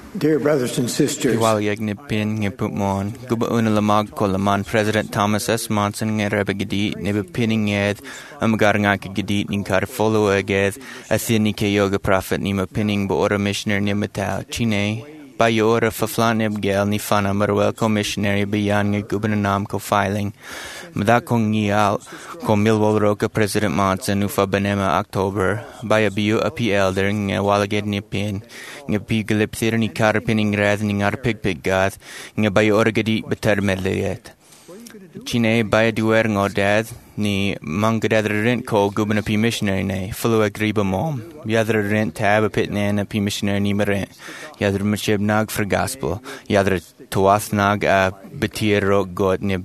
Dear brothers and sisters, Piwalyag ni Pin ni Putmon, Guba Unalamag Kolaman, President Thomas S. Monson ni Rebegadi, Neba Pinning Ed, Amgarangaki Gadi, Ninkar Follow Aged, Athini Yoga Prophet Nima Pinning Boora Missionary Nimatao, Chine, Bayora Faflan Ebgel, Nifana Marwell Commissionary Beyang Gubanam Co filing, Madakong Nial, Co Milwall Roka President Monson, Ufa Benema October, Bayabu Api Elder, Walaged Nipin. Nga piglip thir ni karpining rad ni ngar pig gath nga bay orgadi betar medleyet. Chine bay duer ngodad ni mangadadra rent ko gubna pi missionary ne follow agriba mom. Yadra rent tab a pit nan a pi missionary ni marent. Yadra machib nag for gospel. Yadra toath nag a betir rok god nib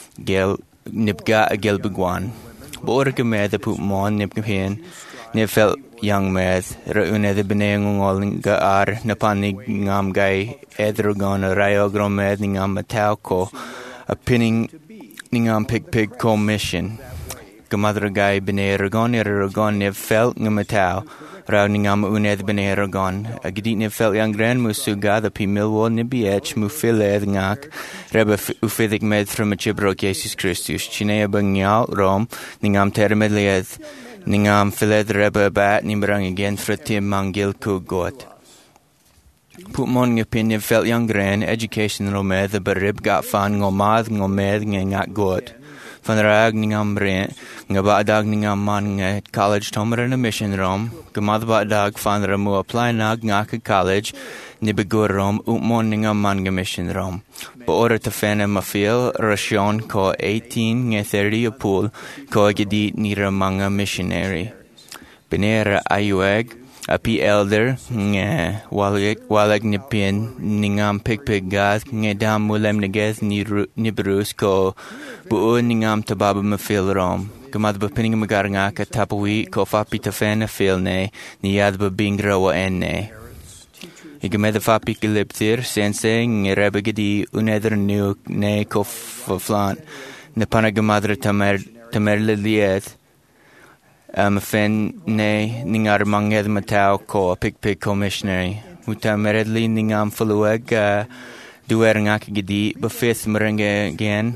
nibga a gel begwan. Borga med a put mon nib kapin. Nib felt young med, raune de beneng ngolinga ar napanig ngam gai edrogon a rayogrom med ngam matao ko a pinning ningam pig ko mission. Gamadra gai beneragon eragon nib felt ngamatao rauningam uned beneragon a gidit nib felt young grand musuga the pi milwo nibiech mufiled ngak reba ufidik med from a chibro Jesus Christus chinea bangyal rom ningam termedled Ningam filed reba bat nimbrang again for tim mangil ku got. Putmon opinion felt young gran education romed the berib got fan ngomad ngomed ngak got. Van rag ningam rent ngabadag ningam man college tomer in a mission rom. Gamad badag fan ramu apply nag ngak college nibegur rom utmon ningam man mission rom. Order to fana mafil rashon ko 18 nge 30 a pool ko gedi nira manga missionary. Benera ayueg a pi elder nge walag nipin ningam pig gath nge dam mulem negeth nibrus ko buo ningam tababa mafil rom. Gamad ba pining magaranga ka tapawi ko fapi ta fana fil ne niyad ba bingra wa enne. Igameda fapi kiliptir sensei ngerebegedi uneder new ne kofaflant nepanagadra tamerliet fen ne ningar manged matao ko pig commissionary mutameredli ningam fulueg duerngak gedi befith merenge again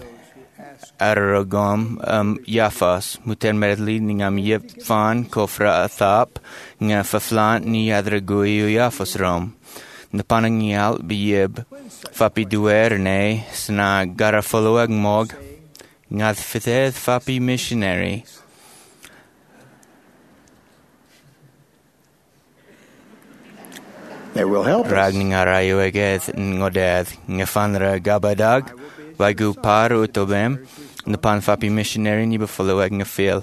aragom yafas mutermeredli ningam yip fan kofra athap nga faflant ni adraguyu yafas rom Napanangyal biyib fapi duer ne sna garafoloag mog ngath fithed fapi missionary they will help us. Ragning arayo egeth ngodeth ngafanra gabadag vagu par utobem napan fapi missionary ni befoloag ngafil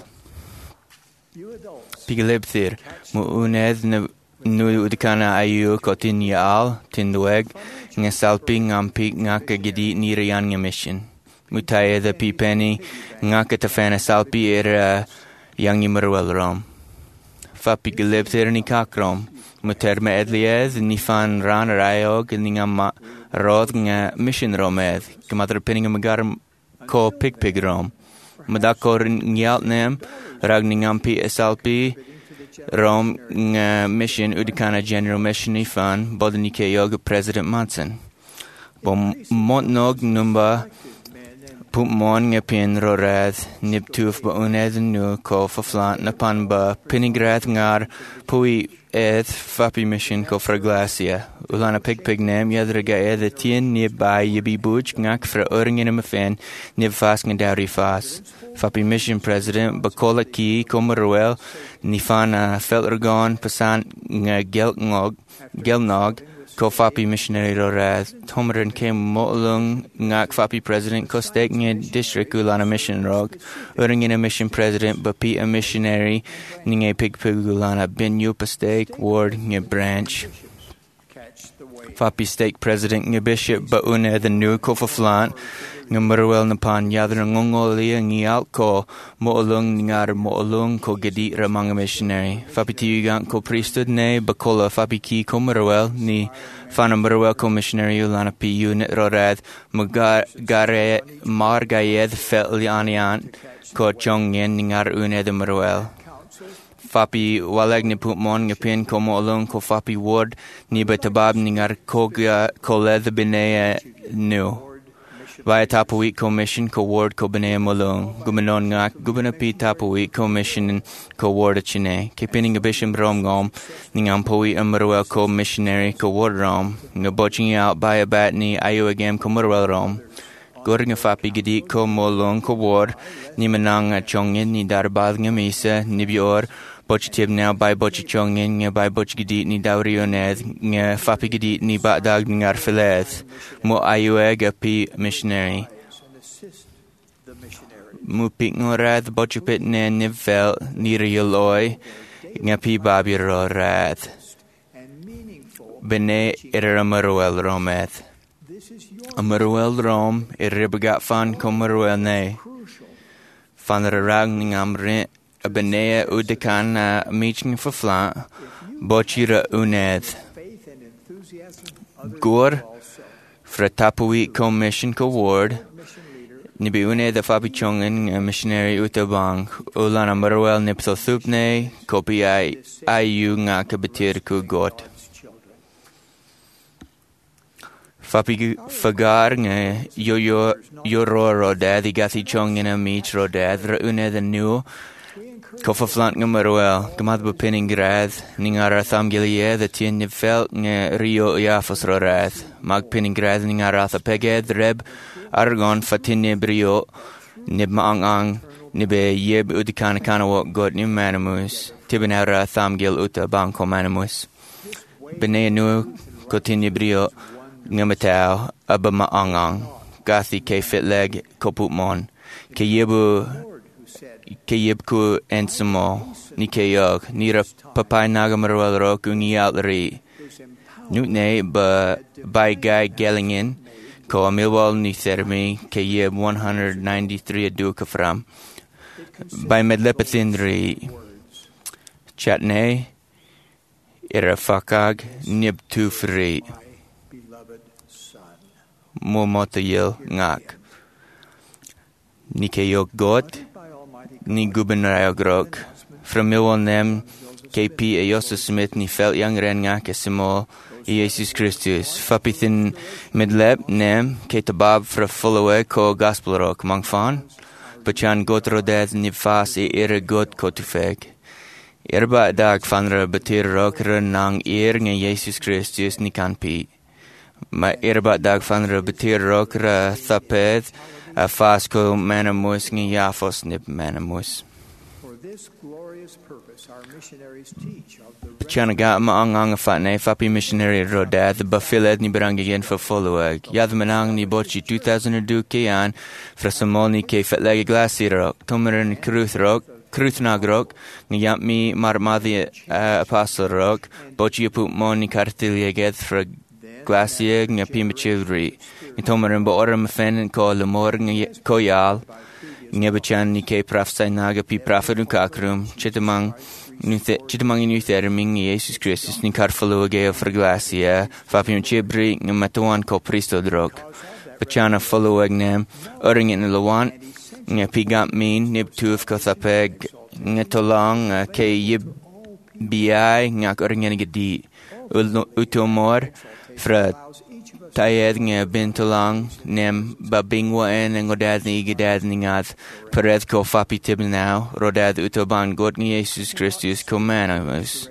piglibthir mu uned Nu udikana ayu kotin yaal tindueg nga salping ampik nga kagidi nirayan nga mission. Mutaya the pipeni nga katafana salpi era yang yimarwal rom. Fapi gilib ni kakrom. Muterme edliez ni fan ran rayog ni nga rod nga mission romed. Kamadra pinning magar ko pig rom. Madakor nyalt nem ragning ampi salpi Rome mission udikana general mission ifan bodnike yoga president Monson. Bom montnog numba pumon ngepin rorad niptuf ba uned nu ko faflant napan ba pinigrad ngar pui eth fapi mission ko fraglasia ulana pig nem yadrega eth tien nib by yibi buj ngak fra uringen mfen nib fas ngdauri fas fapi mission president bakola ki komarwel nifana feltergon pasan nga gelnog ko fapi missionary rorad tomeren kem molung ngak fapi president ko stek nge district ulana mission rog uringen mission president bapi a missionary ninge pig ulana bin yupa stake ward nge branch fapi stake president nge bishop ba une the new ko faflant Ngamarwel napan yadra ngongolia ngial ko moolung ningar moolung ko gedi ramang missionary. Fapitiyugan ko priesthood ne bakola fapiki ko marwel ni fanamarwel ko missionary ulana pi unit rorad margayed fel lianian ko chongyen ningar uned marwel. Fapi walag ni putmon ngapin ko mo alone ko fapi ward ni betabab ni ngar koga koled binea nu. Via tapuit commission ko ward ko binea molong. Gumanon ngak gubanapi tapuit commission ko ward chine. Kepining bishop rom gom ni ngampui amaruel ko missionary ko ward rom. Ngaboching out by a bat ni ayu agam ko maruel rom. Goring fapi gidi ko molong ko ward ni manang chongin ni darbad nga misa ni bior bochitib now by bochichongin nga by boch gidi ni daurionez nga fapi gidi ni badag ni arfelez mo ayueg api missionary mu pikngorad bochipit ne nivel ni rioloy nga pi babiro rad bene iramaruel rometh Amaruel Rom, irribagat fan komaruel ne. Fan rarag ning amrin, abenea udekan na meeting for flat, bochira uned. Gor, fra tapuit commission ko ward, nibi uned the fabichongen missionary utabang, ulan amaruel nipso thupne, kopi ayu nga kabetir ku got. Fapi fagar nga yo rodad igati chong ina meet rodad ra une the new kofa flant nga maruel gamad bupinning grad ningara thamgilie the tin felt nga rio yafos rodad mag pinning grad ningara tha peged reb argon fatinne brio nib maang nibe yeb udikana kana wok got ni manamus tibinara thamgil uta banko manamus bene nu kotinne brio ngamatao abama angang gathi ke fitleg koputmon ke yebku ensamo ni ke yog ni ra papai nagamarwal ro kungi outri nutne ba by guy gelingen ko milwal ni thermi ke yeb 193 aduka from by medlepatindri chatne ira fakag nib tu free mo motayel ngak ni kayok got ni gubernayog rok from milwonem KP Ayosa Smith ni felt young ren ngak esimo Jesus Christus fapithin midleb nem ketabab fra followe ko gospel rock mangfan pachan gotro dez ni fas ere got kotufeg erba dag fanra batir rock nang nga Jesus Christus ni kanpi ma erba dag fanra betir rokra thaped a fasko manamus ngi yafos nib manamus for this glorious purpose our missionaries teach of the chanaga maang fatne fapi missionary rodad bafiled ni brangigen for followeg yad manang ni bochi 2002 kian frasamoni ke fatleg glasirok tomerin Kruthnag ni yami marmadi apostle rock bochi put moni kartilieged for glacier nga pimachilri itomarin bo oram fen ko lemor nga koyal nga bachan ni ke profsa naga pi profedu kakrum chitamang ni therming Jesus Christus ni karfalo ge for glacier fapim chibri nga matuan ko pristo drog bachana follow agnem oring in lawan nga pigam min nib tuf ko sapeg nga tolang ke yib bi nga oring nga gedi utomor fra tayed nga bintulang nem babingwa en ngodad ni igedad ni ngat pereth ko fapi tibnaw rodad utoban god ni Jesus Christus komanamus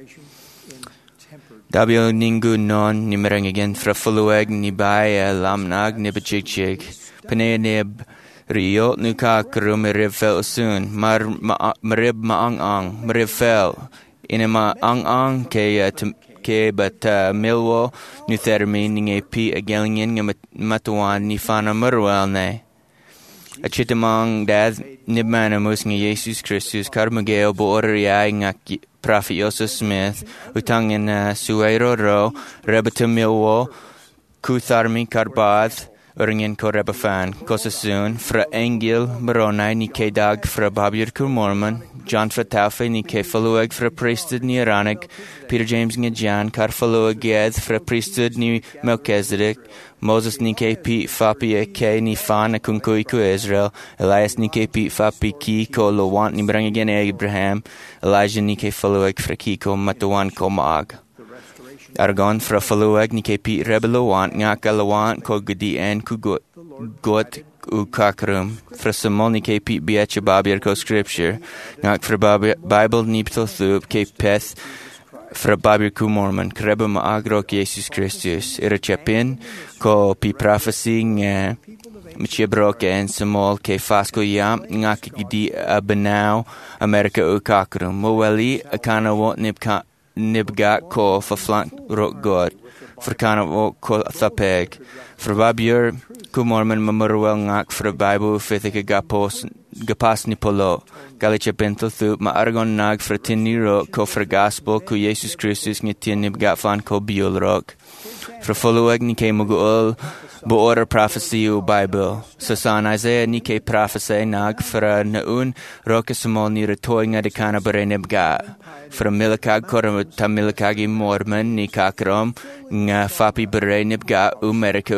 dabio ningu non ni merengagen fra fulueg ni baya lamnag ni bachikchik peneneb rio nuka krum rifel soon marib maang marifel inema ang ke but milwo nu thermi ninge pi agelingen nga matuan ni fana marwal ne achitamang dad nibmana mus nga Jesus Christus karmageo bo orya nga prophet Joseph Smith utangin suwairo ro rebata milwo kutharmi karbad Uringen ko rebafan, ko sasun, fra engil maronai ni ke dag fra babir ku mormon, John fra taufe ni ke faluag fra priesthood ni Aranig, Peter James ni Jan, kar faluag yed fra priesthood ni Melchizedek, Moses ni ke pi fapi e ke ni fan kunkui ku Israel, Elias ni ke pi fapi ki ko lowant ni brang again Abraham, Elijah ni ke faluag fra ki ko matuan ko maag. Argon fra faluag ni ke pi rebelowant ngak alawant ko gudi en ku got u kakrum fra samol ni ke pi biacha babir ko scripture ngak fra Bible ni pto thup ke peth fra babir ku mormon kreba ma agro ki Jesus Christus ira chapin ko pi prophecy nga mchibro ke en samol ke fasko yam ngak gidi abanaw America u kakrum moweli akana wot nibga ko faflant rok god frkana o ko thapeg for babur ku mormon memorwel ngak for bible fithika gapas ni polo galicha bento thu ma argon nag for tiniro ko for gospel ku Jesus Christus ngitin nibga fan ko biol rock for following ni ke mugul bo order prophecy u bible so san Isaiah ni ke prophecy nag for naun rokasamol ni retoy nga de kana bare nibga for milakag koram tamilakagi mormon ni kakrom nga fapi bare nibga America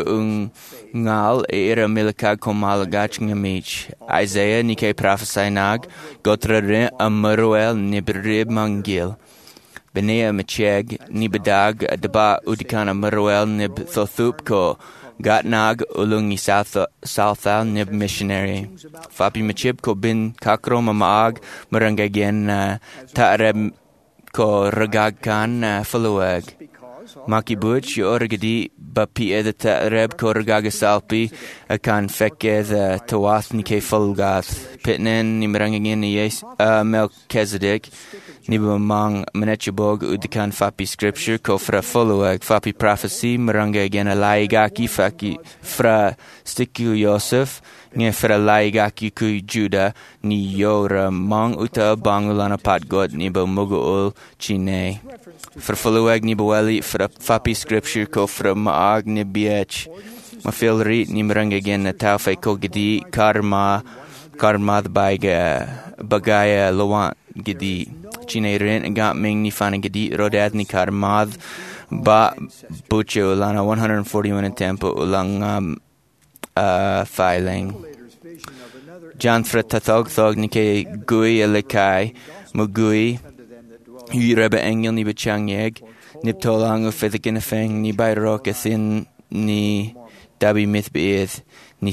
ngal era milakag komalagach nga mich Isaiah ni ke prophesy nag gotrare amaruel nibrib mangil benea macheg ni bedag daba udikana maruel nib thothup ko gatnag ulungi southal nib missionary fapi machib ko bin kakrom maag marangagen ta'reb ko ragagkan faluag maki butch yorgadi bapi edita reb ko ragaga salpi akan feked tawath ni ke fulgath pitnen ni marangagin ni Melchizedek ni bamang manechibog udikan fapi scripture ko fra faluag fapi prophecy marangagin alaigaki faki fra stiku Yosef nge fra laigaki ku Juda ni yora mang uta bangulana pat god ni ba muguul chine fra faluag ni baweli fra fapi scripture ko fra maag ni biech mafil rit ni marangagin na taufe ko gidi karmad bagaya lawant gidi chine rin gat ming ni fan gidi rodad ni karmad ba bucho lana 141 tempo ulang filing John Fretathog ni ke gui elekai mugui Ureba engel ni bachangyeg niptolang ufithikin feng ni bayrok athin ni dabi mithbeith ni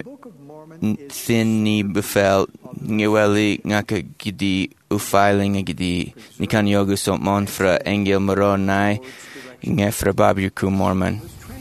thin ni befel ngeweli ngaka gidi ufiling gidi ni kan yogu somon fra engel maronai nge fra babir ku mormon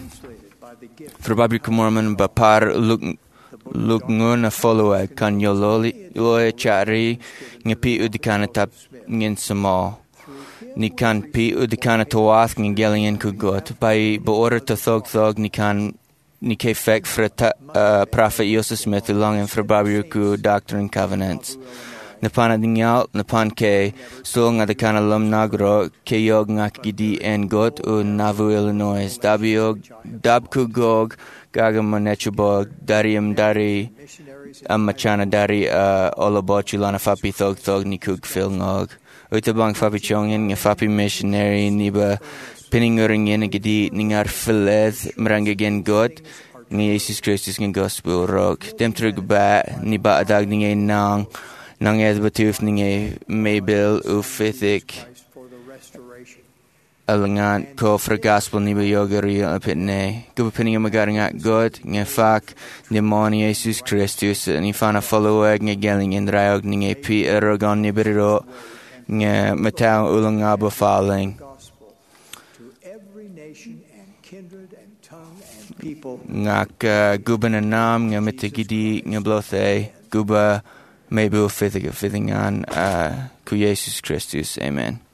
fra babir ku mormon bapar look ngun a follow kan yololi loe chari ngepi udikana tap ngin samo ni kan pi udikana toath ngelingen ku got by bo order to thog ni ke fek fra prophet Joseph Smith along and fra babir ku Doctrine and Covenants Napan adingyal, napan ke sul nga dekan alum nagro ke yog ngak gidi en got u Nauvoo, Illinois. Dab ku gog gagam manechubog dariam dari machana dari olobochu lana fapi thog ni kuk fil ngog. Utabang fapi chongin nga fapi missionary niba pininguringin gidi ningar fileth marangagen got ni Jesus Christus ng gospel rock. Dem trug ba niba adag ni nang edbatuf ni Mabel ufithik alangan ko fra gospel ni ba yogari apitne ko pininga magaringa god nga fak ni moni Jesus Christus ni fana followeg nga geling in rayog ni pi erogon ni beriro nga mataw ulanga befaling ngak gubananam nga mitigidi nga blothe guba maybe fithingan ku Jesus Christus. Amen.